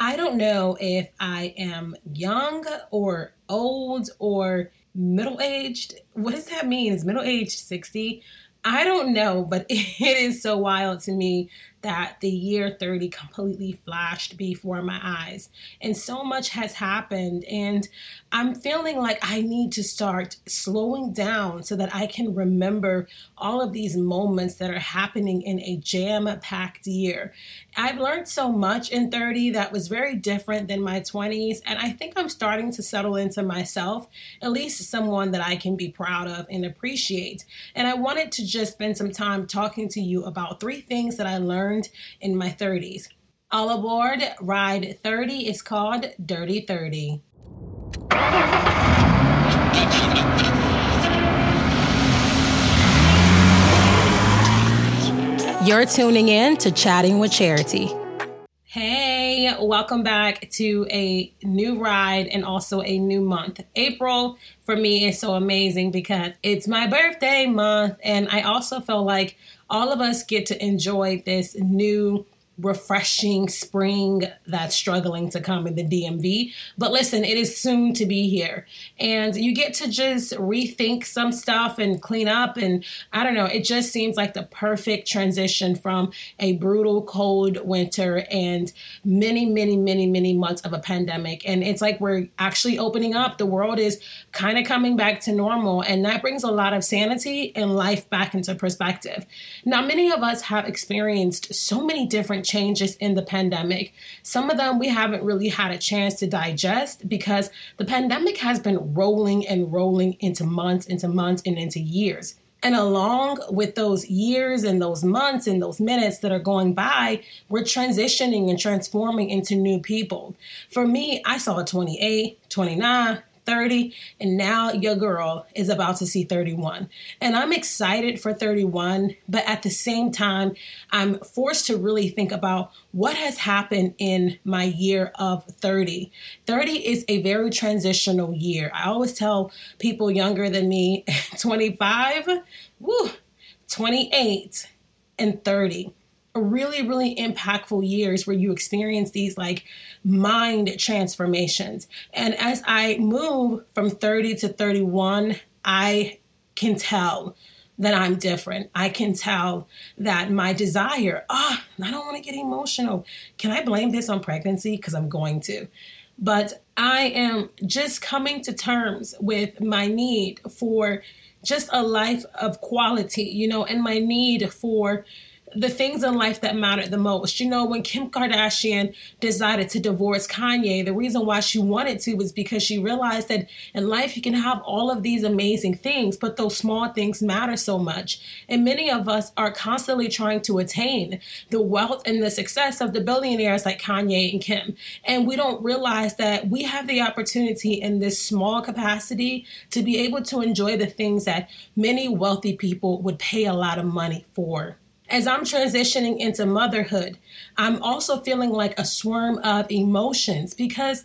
I don't know if I am young or old or middle-aged. What does that mean? Is middle-aged 60? I don't know, but it is so wild to me that the year 30 completely flashed before my eyes. And so much has happened. And I'm feeling like I need to start slowing down so that I can remember all of these moments that are happening in a jam-packed year. I've learned so much in 30 that was very different than my 20s. And I think I'm starting to settle into myself, at least someone that I can be proud of and appreciate. And I wanted to just spend some time talking to you about 3 things that I learned in my 30s. All aboard Ride 30 is called Dirty 30. You're tuning in to Chatting with Charity. Hey, welcome back to a new ride and also a new month. April for me is so amazing because it's my birthday month, and I also feel like all of us get to enjoy this new refreshing spring that's struggling to come in the DMV. But listen, it is soon to be here. And you get to just rethink some stuff and clean up. And I don't know, it just seems like the perfect transition from a brutal cold winter and many months of a pandemic. And it's like we're actually opening up. The world is kind of coming back to normal. And that brings a lot of sanity and life back into perspective. Now, many of us have experienced so many different changes in the pandemic. Some of them we haven't really had a chance to digest because the pandemic has been rolling into months, and into years. And along with those years and those months and those minutes that are going by, we're transitioning and transforming into new people. For me, I saw 28, 29, 30, and now your girl is about to see 31. And I'm excited for 31, but at the same time, I'm forced to really think about what has happened in my year of 30. 30 is a very transitional year. I always tell people younger than me, 25, 28, and 30. Really impactful years where you experience these like mind transformations. And as I move from 30 to 31, I can tell that I'm different. I can tell that my desire, I don't want to get emotional. Can I blame this on pregnancy? Because I'm going to. But I am just coming to terms with my need for just a life of quality, and my need for the things in life that matter the most. When Kim Kardashian decided to divorce Kanye, the reason why she wanted to was because she realized that in life you can have all of these amazing things, but those small things matter so much. And many of us are constantly trying to attain the wealth and the success of the billionaires like Kanye and Kim. And we don't realize that we have the opportunity in this small capacity to be able to enjoy the things that many wealthy people would pay a lot of money for. As I'm transitioning into motherhood, I'm also feeling like a swarm of emotions because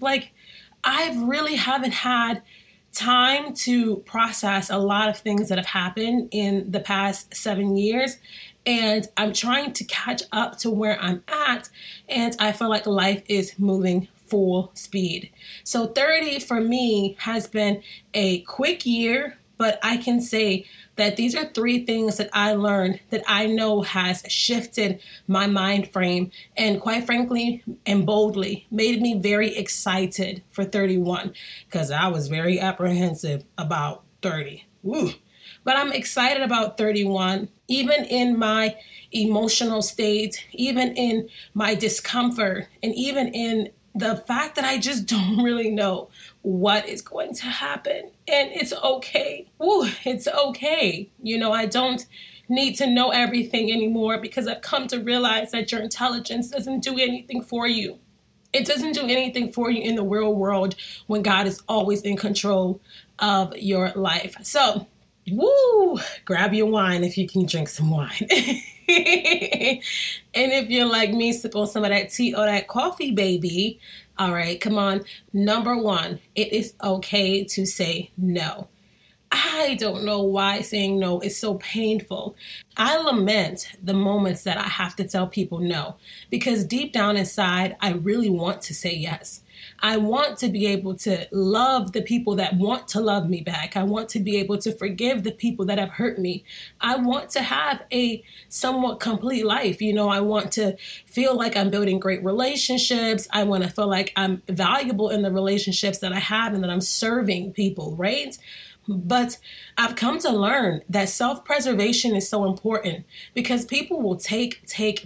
I really haven't had time to process a lot of things that have happened in the past 7 years. And I'm trying to catch up to where I'm at. And I feel like life is moving full speed. So 30 for me has been a quick year, but I can say that these are 3 things that I learned that I know has shifted my mind frame and quite frankly and boldly made me very excited for 31 because I was very apprehensive about 30. Woo. But I'm excited about 31, even in my emotional state, even in my discomfort, and even in the fact that I just don't really know what is going to happen. And it's okay. It's okay. I don't need to know everything anymore because I've come to realize that your intelligence doesn't do anything for you. It doesn't do anything for you in the real world when God is always in control of your life. So, grab your wine if you can drink some wine. And if you're like me, sip on some of that tea or that coffee, baby. All right, come on. Number 1, it is okay to say no. I don't know why saying no is so painful. I lament the moments that I have to tell people no, because deep down inside, I really want to say yes. I want to be able to love the people that want to love me back. I want to be able to forgive the people that have hurt me. I want to have a somewhat complete life. I want to feel like I'm building great relationships. I want to feel like I'm valuable in the relationships that I have and that I'm serving people, right? But I've come to learn that self-preservation is so important because people will take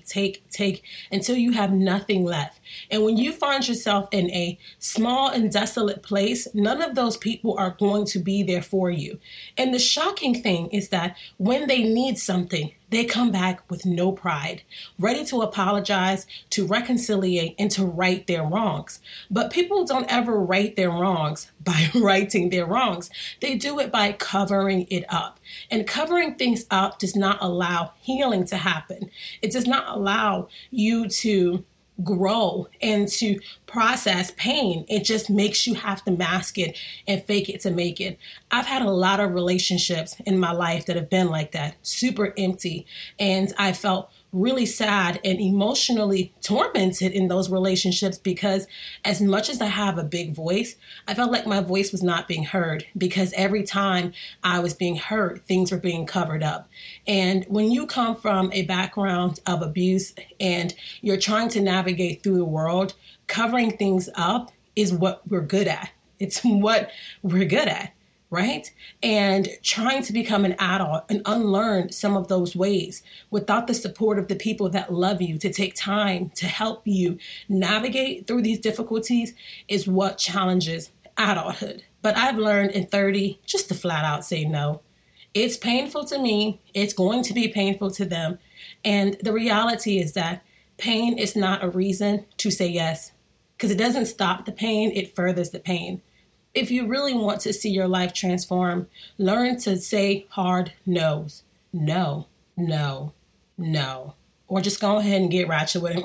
until you have nothing left. And when you find yourself in a small and desolate place, none of those people are going to be there for you. And the shocking thing is that when they need something, they come back with no pride, ready to apologize, to reconciliate, and to right their wrongs. But people don't ever right their wrongs by righting their wrongs. They do it by covering it up. And covering things up does not allow healing to happen. It does not allow you to grow and to process pain. It just makes you have to mask it and fake it to make it. I've had a lot of relationships in my life that have been like that, super empty. And I felt really sad and emotionally tormented in those relationships because as much as I have a big voice, I felt like my voice was not being heard because every time I was being heard, things were being covered up. And when you come from a background of abuse and you're trying to navigate through the world, covering things up is what we're good at. It's what we're good at. Right? And trying to become an adult and unlearn some of those ways without the support of the people that love you to take time to help you navigate through these difficulties is what challenges adulthood. But I've learned in 30 just to flat out say no. It's painful to me. It's going to be painful to them. And the reality is that pain is not a reason to say yes because it doesn't stop the pain. It furthers the pain. If you really want to see your life transform, learn to say hard no's. No, no, no. Or just go ahead and get ratchet with it.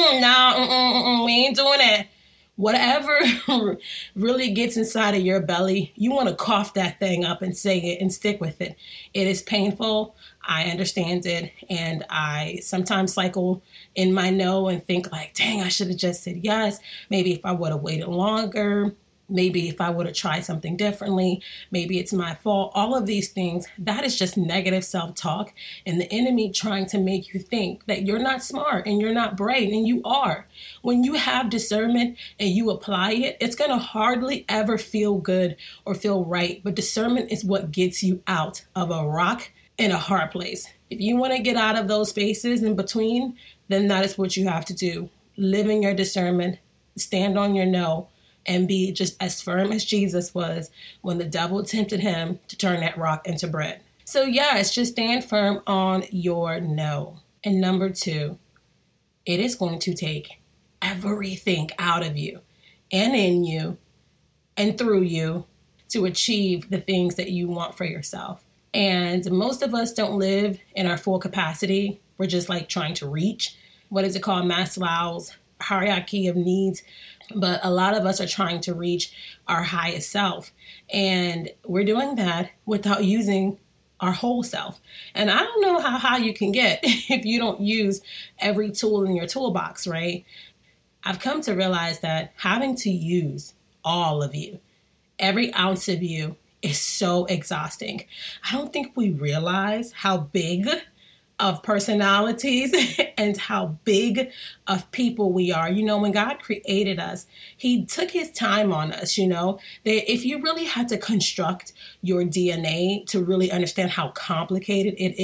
We ain't doing that. Whatever really gets inside of your belly, you want to cough that thing up and say it and stick with it. It is painful. I understand it. And I sometimes cycle in my no and think like, dang, I should have just said yes. Maybe if I would have waited longer. Maybe if I would have tried something differently, maybe it's my fault. All of these things, that is just negative self-talk and the enemy trying to make you think that you're not smart and you're not bright, and you are. When you have discernment and you apply it, it's going to hardly ever feel good or feel right. But discernment is what gets you out of a rock and a hard place. If you want to get out of those spaces in between, then that is what you have to do. Live in your discernment, stand on your no, and be just as firm as Jesus was when the devil tempted him to turn that rock into bread. So yes, just stand firm on your no. And number 2, it is going to take everything out of you and in you and through you to achieve the things that you want for yourself. And most of us don't live in our full capacity. We're just like trying to reach, what is it called? Maslow's hierarchy of needs. But a lot of us are trying to reach our highest self. And we're doing that without using our whole self. And I don't know how high you can get if you don't use every tool in your toolbox, right? I've come to realize that having to use all of you, every ounce of you, is so exhausting. I don't think we realize how big of personalities and how big of people we are. When God created us, he took his time on us, that if you really had to construct your DNA to really understand how complicated it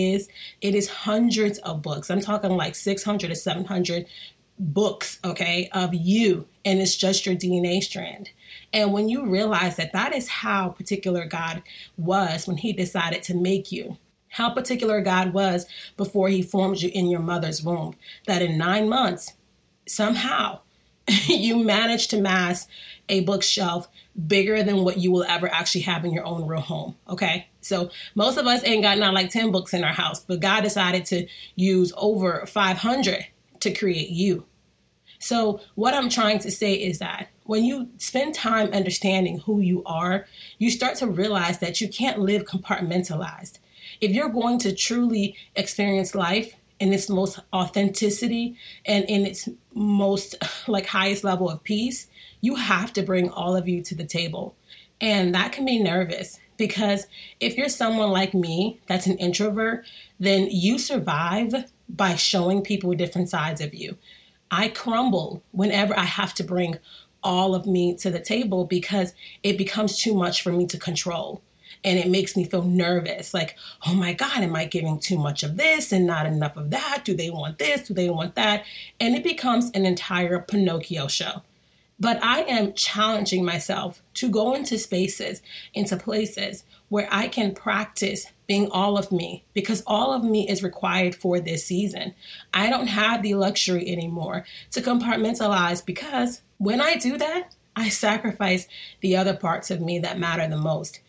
is hundreds of books. I'm talking like 600 to 700 books, okay, of you, and it's just your DNA strand. And when you realize that that is how particular God was when he decided to make you, how particular God was before he formed you in your mother's womb, that in 9 months, somehow you managed to mass a bookshelf bigger than what you will ever actually have in your own real home. Okay. So most of us ain't got not like 10 books in our house, but God decided to use over 500 to create you. So what I'm trying to say is that when you spend time understanding who you are, you start to realize that you can't live compartmentalized. If you're going to truly experience life in its most authenticity and in its most highest level of peace, you have to bring all of you to the table. And that can be nervous because if you're someone like me that's an introvert, then you survive by showing people different sides of you. I crumble whenever I have to bring all of me to the table because it becomes too much for me to control. And it makes me feel nervous. Like, oh my God, am I giving too much of this and not enough of that? Do they want this? Do they want that? And it becomes an entire Pinocchio show. But I am challenging myself to go into spaces, into places where I can practice being all of me, because all of me is required for this season. I don't have the luxury anymore to compartmentalize, because when I do that, I sacrifice the other parts of me that matter the most.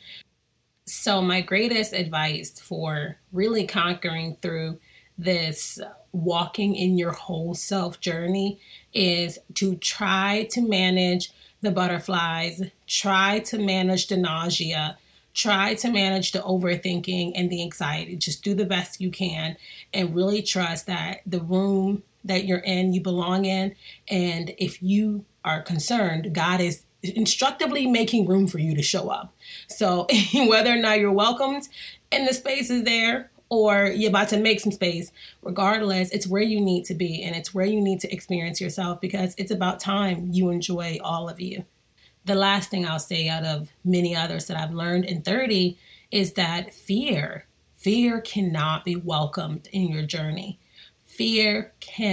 So my greatest advice for really conquering through this walking in your whole self journey is to try to manage the butterflies, try to manage the nausea, try to manage the overthinking and the anxiety. Just do the best you can and really trust that the room that you're in, you belong in. And if you are concerned, God is instructively making room for you to show up. So whether or not you're welcomed in the space is there, or you're about to make some space, regardless, it's where you need to be and it's where you need to experience yourself, because it's about time you enjoy all of you. The last thing I'll say out of many others that I've learned in 30 is that fear cannot be welcomed in your journey. Fear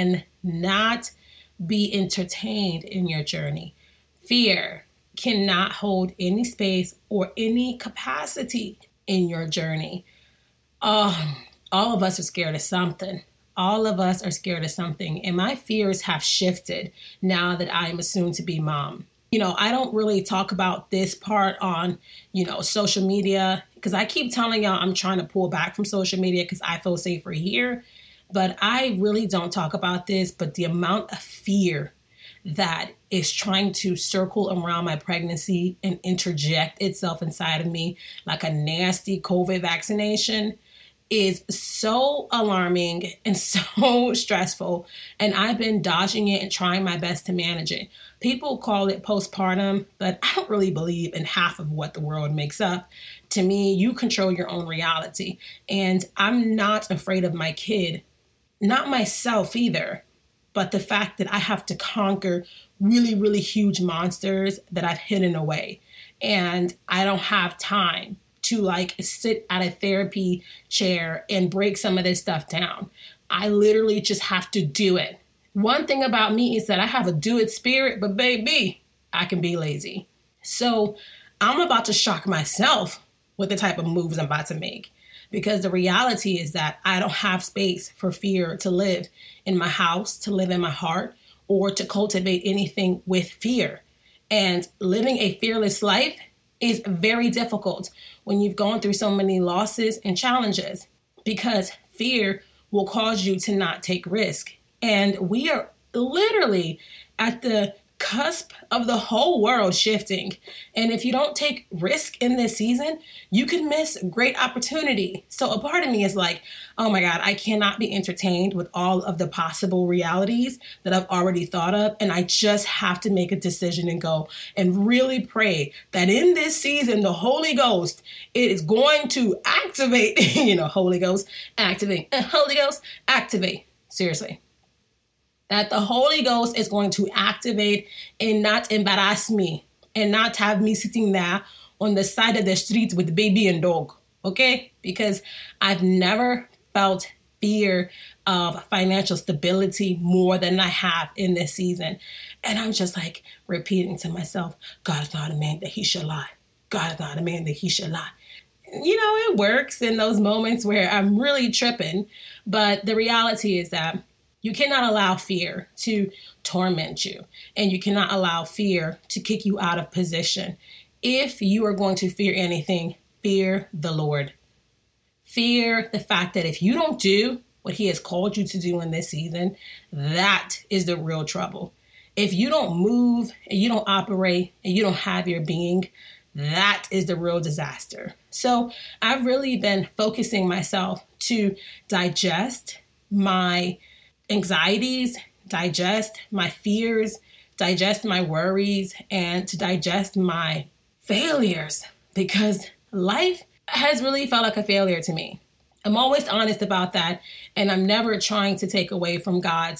cannot be entertained in your journey. Fear cannot hold any space or any capacity in your journey. All of us are scared of something. All of us are scared of something. And my fears have shifted now that I am a soon-to-be mom. I don't really talk about this part on, social media, because I keep telling y'all I'm trying to pull back from social media because I feel safer here. But I really don't talk about this. But the amount of fear that is trying to circle around my pregnancy and interject itself inside of me like a nasty COVID vaccination is so alarming and so stressful. And I've been dodging it and trying my best to manage it. People call it postpartum, but I don't really believe in half of what the world makes up. To me, you control your own reality. And I'm not afraid of my kid, not myself either, but the fact that I have to conquer really, really huge monsters that I've hidden away. And I don't have time to sit at a therapy chair and break some of this stuff down. I literally just have to do it. One thing about me is that I have a do it spirit, but baby, I can be lazy. So I'm about to shock myself with the type of moves I'm about to make, because the reality is that I don't have space for fear to live in my house, to live in my heart, or to cultivate anything with fear. And living a fearless life is very difficult when you've gone through so many losses and challenges, because fear will cause you to not take risk. And we are literally at the cusp of the whole world shifting. And if you don't take risk in this season, you can miss great opportunity. So a part of me is like, oh my God, I cannot be entertained with all of the possible realities that I've already thought of. And I just have to make a decision and go and really pray that in this season, the Holy Ghost is going to activate, Holy Ghost, activate, Holy Ghost, activate. Seriously. That the Holy Ghost is going to activate and not embarrass me and not have me sitting there on the side of the street with baby and dog, okay? Because I've never felt fear of financial stability more than I have in this season. And I'm just repeating to myself, God is not a man that he should lie. God is not a man that he should lie. It works in those moments where I'm really tripping. But the reality is that you cannot allow fear to torment you, and you cannot allow fear to kick you out of position. If you are going to fear anything, fear the Lord. Fear the fact that if you don't do what he has called you to do in this season, that is the real trouble. If you don't move and you don't operate and you don't have your being, that is the real disaster. So I've really been focusing myself to digest my anxieties, digest my fears, digest my worries, and to digest my failures, because life has really felt like a failure to me. I'm always honest about that, and I'm never trying to take away from God's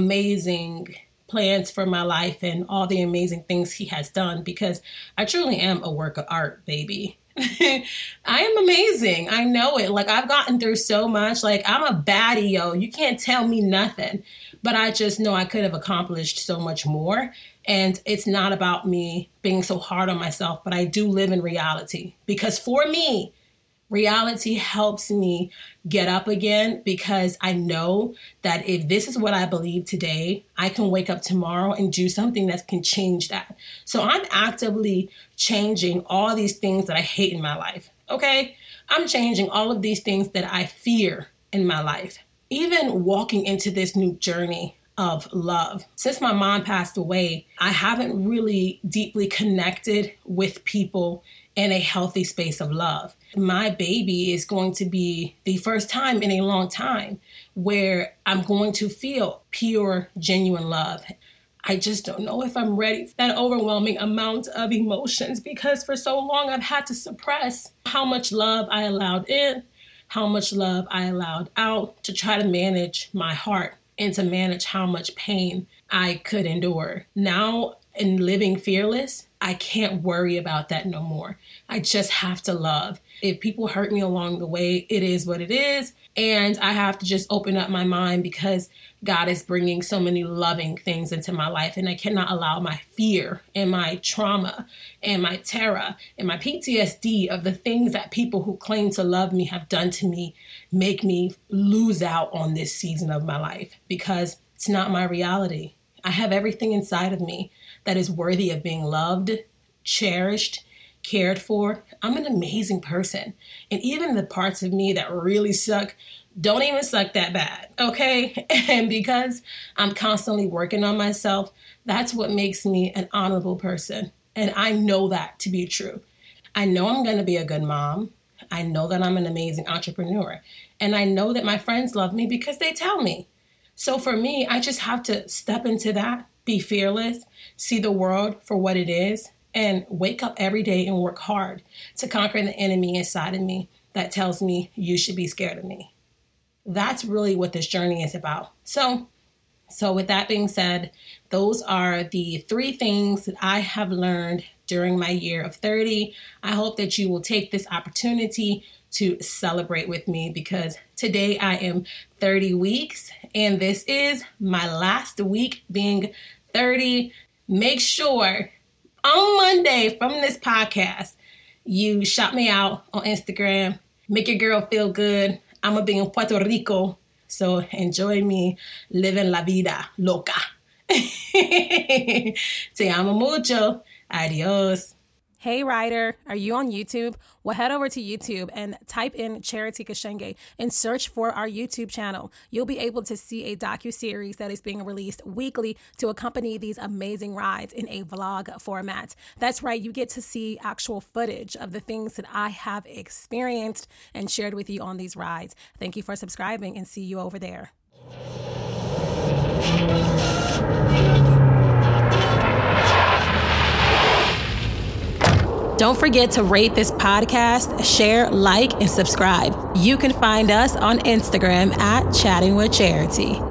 amazing plans for my life and all the amazing things he has done, because I truly am a work of art, baby. I am amazing. I know it. Like, I've gotten through so much. Like, I'm a baddie, yo. You can't tell me nothing. But I just know I could have accomplished so much more. And it's not about me being so hard on myself, but I do live in reality. Because for me, reality helps me get up again, because I know that if this is what I believe today, I can wake up tomorrow and do something that can change that. So I'm actively changing all these things that I hate in my life, okay? I'm changing all of these things that I fear in my life. Even walking into this new journey of love. Since my mom passed away, I haven't really deeply connected with people in a healthy space of love. My baby is going to be the first time in a long time where I'm going to feel pure, genuine love. I just don't know if I'm ready for that overwhelming amount of emotions, because for so long I've had to suppress how much love I allowed in, how much love I allowed out, to try to manage my heart and to manage how much pain I could endure. Now, in living fearless, I can't worry about that no more. I just have to love. If people hurt me along the way, it is what it is. And I have to just open up my mind, because God is bringing so many loving things into my life. And I cannot allow my fear and my trauma and my terror and my PTSD of the things that people who claim to love me have done to me make me lose out on this season of my life, because it's not my reality. I have everything inside of me that is worthy of being loved, cherished, cared for. I'm an amazing person. And even the parts of me that really suck don't even suck that bad, okay? And because I'm constantly working on myself, that's what makes me an honorable person. And I know that to be true. I know I'm going to be a good mom. I know that I'm an amazing entrepreneur. And I know that my friends love me because they tell me. So for me, I just have to step into that, be fearless, see the world for what it is, and wake up every day and work hard to conquer the enemy inside of me that tells me you should be scared of me. That's really what this journey is about. So with that being said, those are the 3 things that I have learned during my year of 30. I hope that you will take this opportunity to celebrate with me, because today I am 30 weeks and this is my last week being 30. Make sure on Monday from this podcast, you shout me out on Instagram, make your girl feel good. I'm going to be in Puerto Rico, so enjoy me living la vida loca. Te amo mucho. Adios. Hey, Ryder, are you on YouTube? Well, head over to YouTube and type in Charity Kashenge and search for our YouTube channel. You'll be able to see a docuseries that is being released weekly to accompany these amazing rides in a vlog format. That's right, you get to see actual footage of the things that I have experienced and shared with you on these rides. Thank you for subscribing, and see you over there. Don't forget to rate this podcast, share, like, and subscribe. You can find us on Instagram at Chatting with Charity.